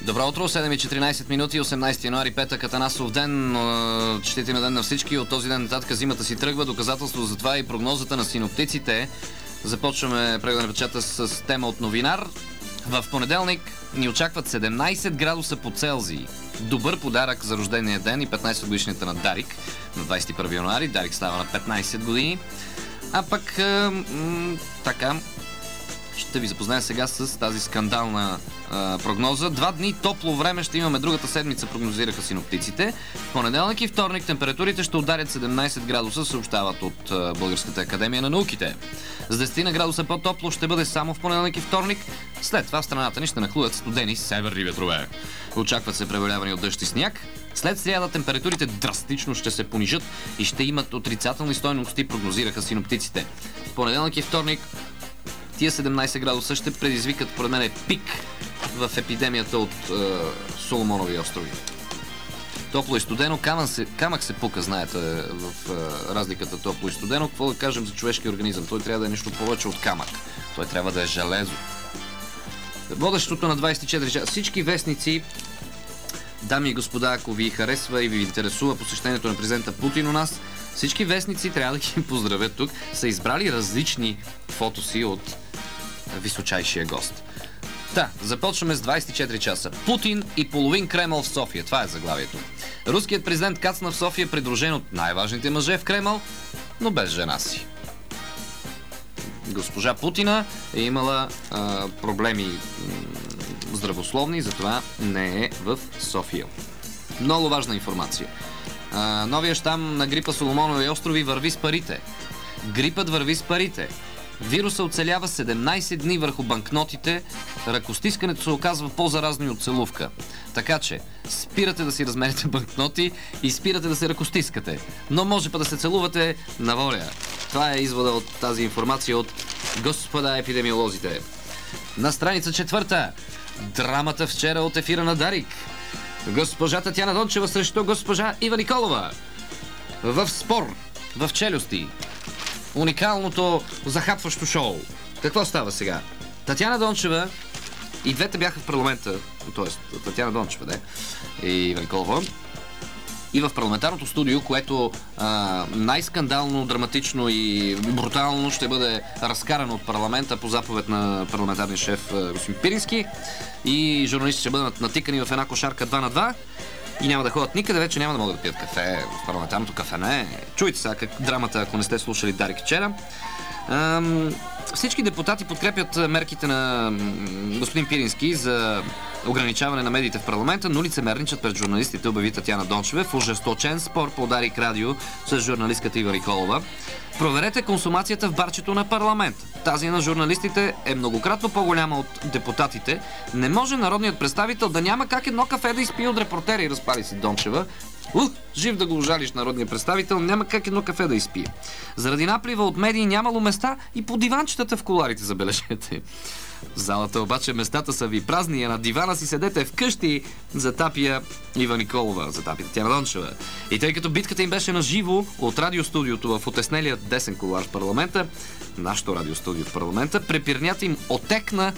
Добро утро, 7:14 минути, 18 януари, петък, Атанасов ден, честития ден на всички. От този ден нататък зимата си тръгва. Доказателство за това и прогнозата на синоптиците. Започваме преглед на печата с тема от новинар. В понеделник ни очакват 17 градуса по Целзий. Добър подарък за рождения ден и 15 годишната на Дарик на 21 януари. Дарик става на 15 години. А пък така, ще ви запозная сега с тази скандална прогноза. 2 дни топло време ще имаме другата седмица, прогнозираха синоптиците. В понеделник и вторник температурите ще ударят 17 градуса, съобщават от Българската академия на науките. С 10 градуса по-топло ще бъде само в понеделник и вторник. След това в страната ни ще нахлудят студени северни ветрове. Очакват се превалявани от дъжд и сняг. След сряда температурите драстично ще се понижат и ще имат отрицателни стойности, прогнозираха синоптиците. В понеделник и вторник тия 17 градуса ще предизвикат, поред мен, пик в епидемията от Соломонови острови. Топло и студено, камък се пука, знаете, в разликата топло и студено. Какво да кажем за човешкия организъм? Той трябва да е нещо повече от камък. Той трябва да е железо. Водещото на 24 часа. Всички вестници, дами и господа, ако ви харесва и ви интересува посещението на президента Путин у нас, всички вестници, трябва да ги поздравят тук, са избрали различни фотоси от височайшия гост. Да, започваме с 24 часа. Путин и половин Кремъл в София. Това е заглавието. Руският президент кацна в София, придружен от най-важните мъже в Кремъл, но без жена си. Госпожа Путина е имала проблеми здравословни, затова не е в София. Много важна информация. Новия щам на грипа Соломонови острови върви с парите. Грипът върви с парите. Вируса оцелява 17 дни върху банкнотите. Ръкостискането се оказва по-заразно и от целувка. Така че спирате да си размените банкноти и спирате да се ръкостискате. Но може па да се целувате на воля. Това е извода от тази информация от господа епидемиолозите. На страница 4. Драмата вчера от ефира на Дарик. Госпожа Татяна Дончева срещу госпожа Ива Николова. В спор, в челюсти. Уникалното захапващо шоу. Какво става сега? Татяна Дончева и двете бяха в парламента, т.е. Татяна Дончева, и Ива Николова. И в парламентарното студио, което най-скандално, драматично и брутално ще бъде разкарано от парламента по заповед на парламентарния шеф господин Пирински. И журналисти ще бъдат натикани в една кошарка 2 на 2 и няма да ходят никъде, вече няма да могат да пият кафе в парламентарното кафене. Чуйте сега драмата, ако не сте слушали Дарик вчера. Всички депутати подкрепят мерките на господин Пирински за ограничаване на медиите в парламента, но лицемерничат пред журналистите, обяви Татяна Дончева в ожесточен спор по Дарик радио с журналистката Ива Николова. Проверете консумацията в барчето на парламент. Тази на журналистите е многократно по-голяма от депутатите. Не може народният представител да няма как едно кафе да изпие от репортери, разпали се Дончева. Жив да го ужалиш народния представител, няма как едно кафе да изпие. Заради наплива от медии нямало места и по диванчетата в куларите, забележете. В залата обаче местата са ви празни, а на дивана си седете вкъщи, затапя Ива Николова, затапя Татяна Дончева. И тъй като битката им беше на живо от радиостудиото в отеснелия десен кулар в парламента, нашето радиостудио в парламента, препирнята им отекна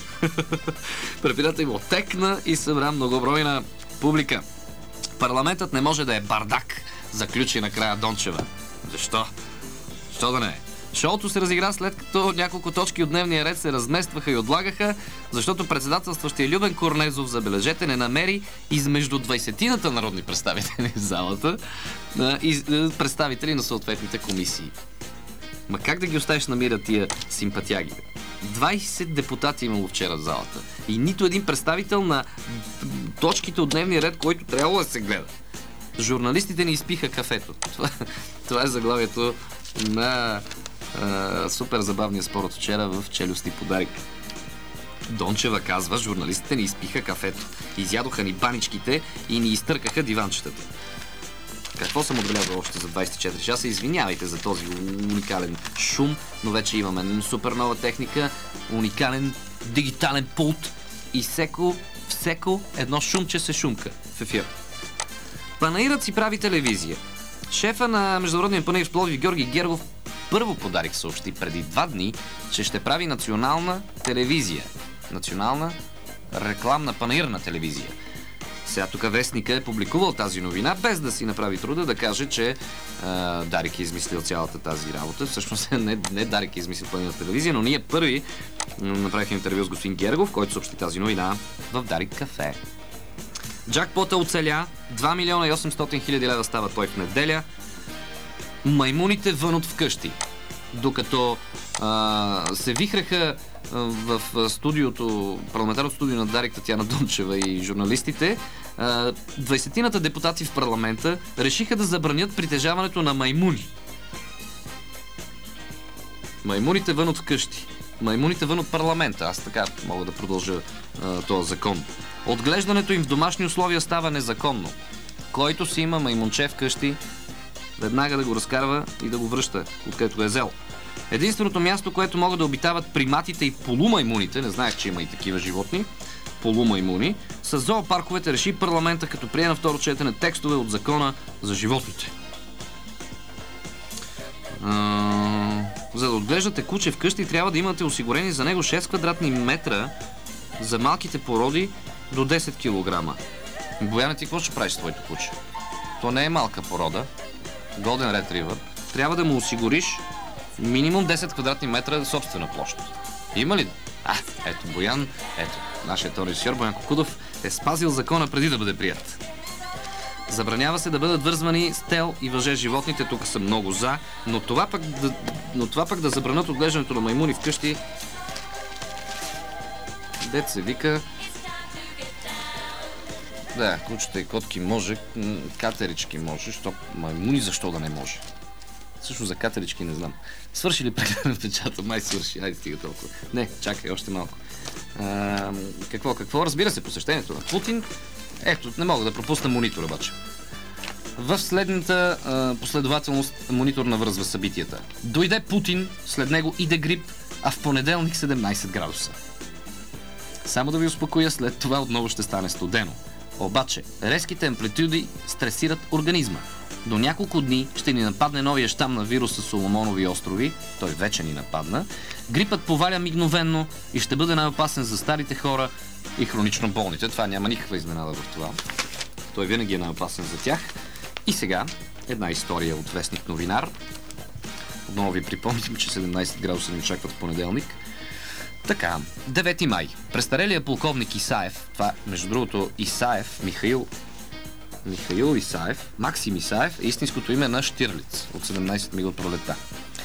и събра многобройна публика. Парламентът не може да е бардак, заключи накрая Дончева. Защо? Защо да не е? Шоуто се разигра след като няколко точки от дневния ред се разместваха и отлагаха, защото председателстващия Любен Корнезов, забележете, не намери измежду 20-тината народни представители в залата и представители на съответните комисии. Ма как да ги оставиш на мира тия симпатяги? 20 депутати имало вчера в залата и нито един представител на точките от дневния ред, който трябвало да се гледа. Журналистите не изпиха кафето. Това е заглавието на супер забавния спор от вчера в челюсти по Дарик. Дончева казва, журналистите ни изпиха кафето. Изядоха ни баничките и ни изтъркаха диванчетата. Какво съм отбелязал още за 24 часа? Извинявайте за този уникален шум, но вече имаме супер нова техника, уникален дигитален пулт и всеко едно шумче се шумка в ефир. Панаирът си прави телевизия. Шефа на Международния панаир в Пловдив Георги Гергов първо по Дарик съобщи преди 2 дни, че ще прави национална телевизия. Национална рекламна панаирна телевизия. Сега тук Вестника е публикувал тази новина, без да си направи труда да каже, че Дарик е измислил цялата тази работа. Всъщност не Дарик е измислил Планина телевизия, но ние първи направихме интервю с господин Гергов, който съобщи тази новина в Дарик кафе. Джакпота оцеля, 2 милиона и 800 хиляди лева става той в неделя. Маймуните вън от вкъщи. Докато се вихреха в студиото, парламентарното студио на Дарик Татяна Дончева и журналистите, 20-тината депутати в парламента решиха да забранят притежаването на маймуни. Маймуните вън от вкъщи. Маймуните вън от парламента. Аз така мога да продължа този закон. Отглеждането им в домашни условия става незаконно. Който си има маймунче вкъщи, веднага да го разкарва и да го връща, откъдето го е взел. Единственото място, което могат да обитават приматите и полумаймуните, не знаех, че има и такива животни, полумаймуни, с зоопарковете реши парламента, като прие на второ четене текстове от закона за животните. За да отглеждате куче вкъщи, трябва да имате осигурени за него 6 квадратни метра за малките породи до 10 кг. Бояна, ти какво ще правиш с твоето куче? То не е малка порода. Golden Retriever. Трябва да му осигуриш минимум 10 квадратни метра собствена площ. Има ли? Ето Боян, ето, нашият режисьор Боян Кокудов е спазил закона преди да бъде прият. Забранява се да бъдат вързвани с тел и въже животните, тук са много за, но това пък да забранят отглеждането на маймуни вкъщи, дет се вика. Да, кучета и котки може, катерички може, що маймуни защо да не може? Също за катерички не знам. Свърши ли преглед на печата? Май свърши. Айде стига толкова. Не, чакай, още малко. Какво? Разбира се, посещението на Путин. Ето, не мога да пропусна монитор обаче. В следната последователност монитор навързва събитията. Дойде Путин, след него иде грип, а в понеделник 17 градуса. Само да ви успокоя, след това отново ще стане студено. Обаче, резките амплитуди стресират организма. До няколко дни ще ни нападне новия щам на вируса Соломонови острови, той вече ни нападна. Грипът поваля мигновенно и ще бъде най-опасен за старите хора и хронично болните. Това няма никаква изненада в това. Той винаги е най-опасен за тях. И сега една история от вестник Новинар. Отново ви припомням, че 17 градуса ни очакват в понеделник. Така, 9 май. Престарелия полковник Исаев, това между другото Исаев, Михаил Исаев, Максим Исаев е истинското име на Щирлиц от 17 мига от пролетта.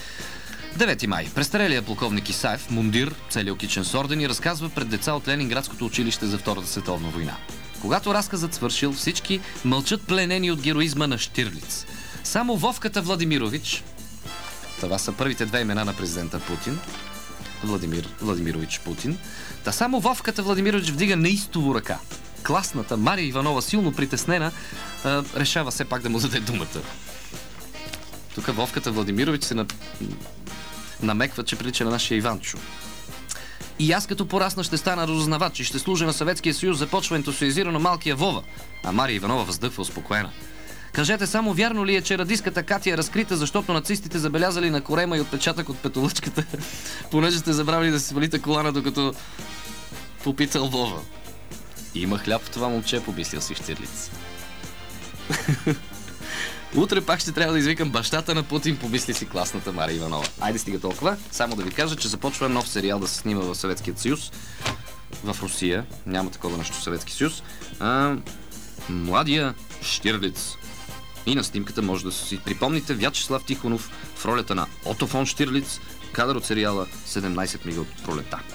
9 май. Престарелия полковник Исаев, мундир, целиокичен с ордени, разказва пред деца от Ленинградското училище за Втората световна война. Когато разказът свършил, всички мълчат пленени от героизма на Щирлиц. Само Вовката Владимирович, това са първите две имена на президента Путин, Владимирович Путин, само Вовката Владимирович вдига неистово ръка. Класната Мария Иванова, силно притеснена, решава все пак да му даде думата. Тук Вовката Владимирович се намеква, че прилича на нашия Иванчо. И аз като порасна ще стана разузнавач и ще служа на Съветския съюз, започва ентусиазирано малкия Вова. А Мария Иванова въздъхва успокоена. Кажете само, вярно ли е, че радистката Катя е разкрита, защото нацистите забелязали на корема и отпечатък от петолъчката, понеже сте забравили да си свалите колана, докато попитал Вова. Има хляб в това момче, помислил си Щирлиц. Утре пак ще трябва да извикам бащата на Путин, помисли си класната Мария Иванова. Айде стига толкова. Само да ви кажа, че започва нов сериал да се снима в Съветския съюз. В Русия. Няма такова нещо в Съветския съюз. Младия Щирлиц. И на снимката може да си припомните Вячеслав Тихонов в ролята на Ото фон Щирлиц, кадър от сериала 17 мига от пролета.